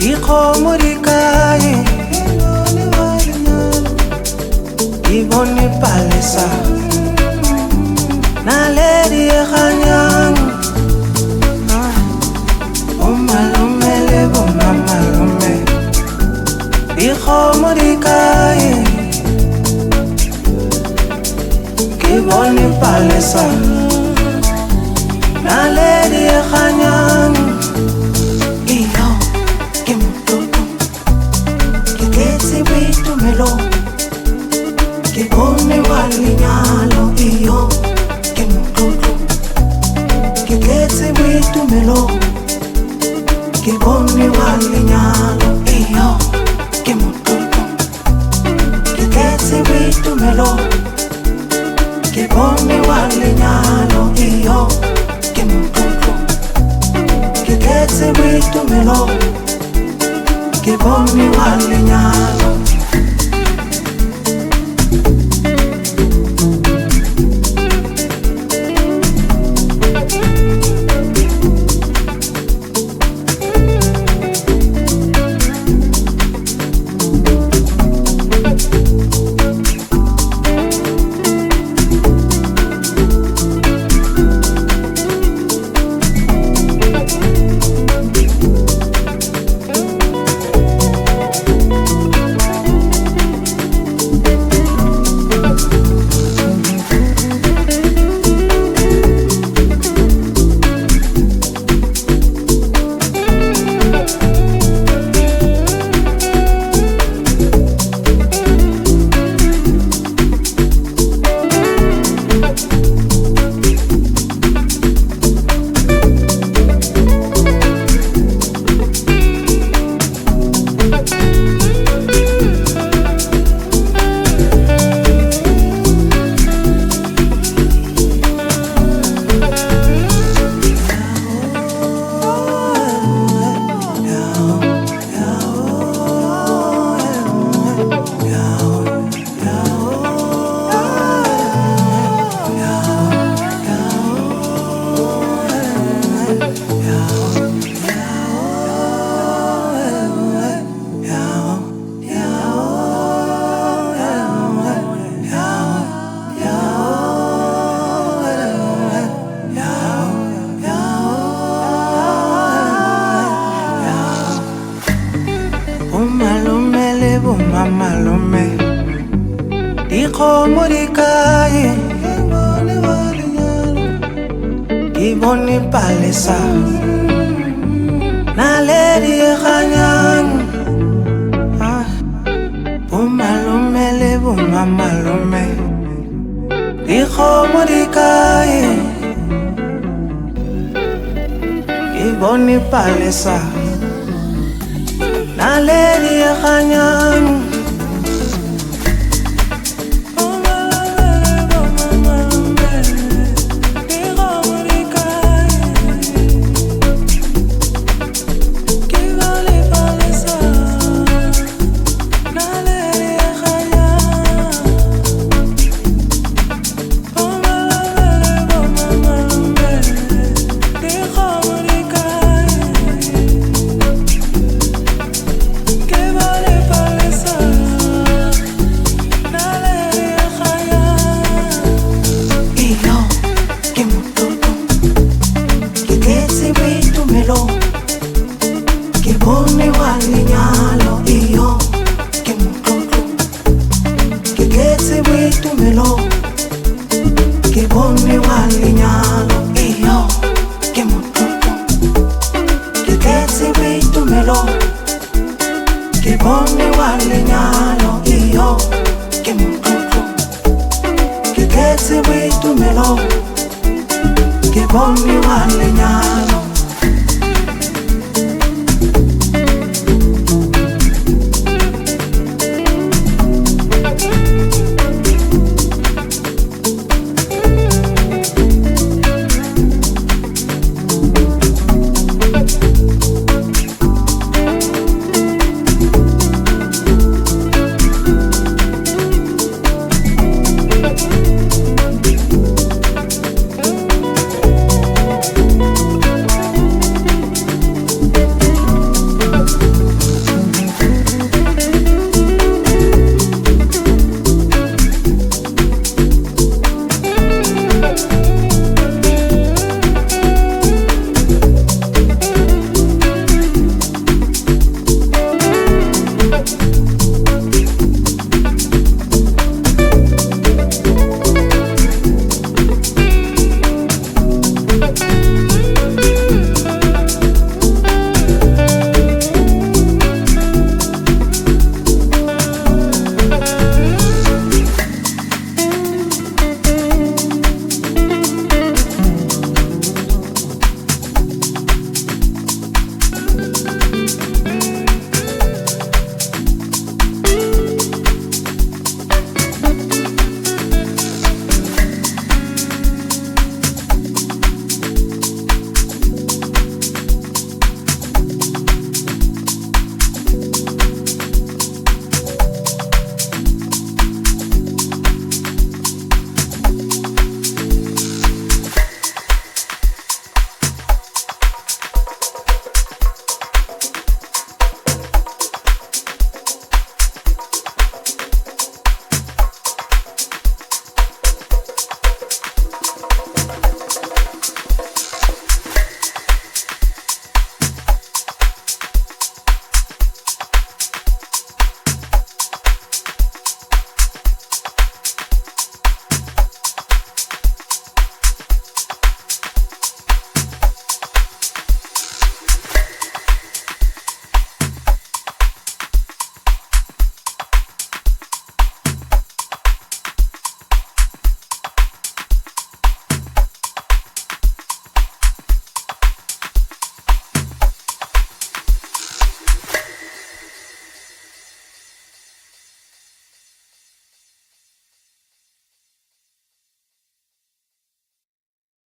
Ikomurikai Iboni palesa Naledi khanyang Umalume lebo mamalume Ikomurikai Iboni palesa Naledi khanyang Melo que pone valiñalo y yo que mututu que se ve tu melo que pone valiñalo y yo que mututu que se ve tu melo que pone valiñalo y yo que mututu que se ve tu melo que pone valiñalo. Malume Ikomurikai Iboni palesa Naledi khanyang Malume lebo mamalume Ikomurikai Iboni palesa Naledi khanyang que pone valiñalo y yo que mututu que se ve tu melo que pone valiñalo y yo que mututu que se ve tu melo que pone valiñalo y yo que mututu que se ve tu melo que pone valiñalo.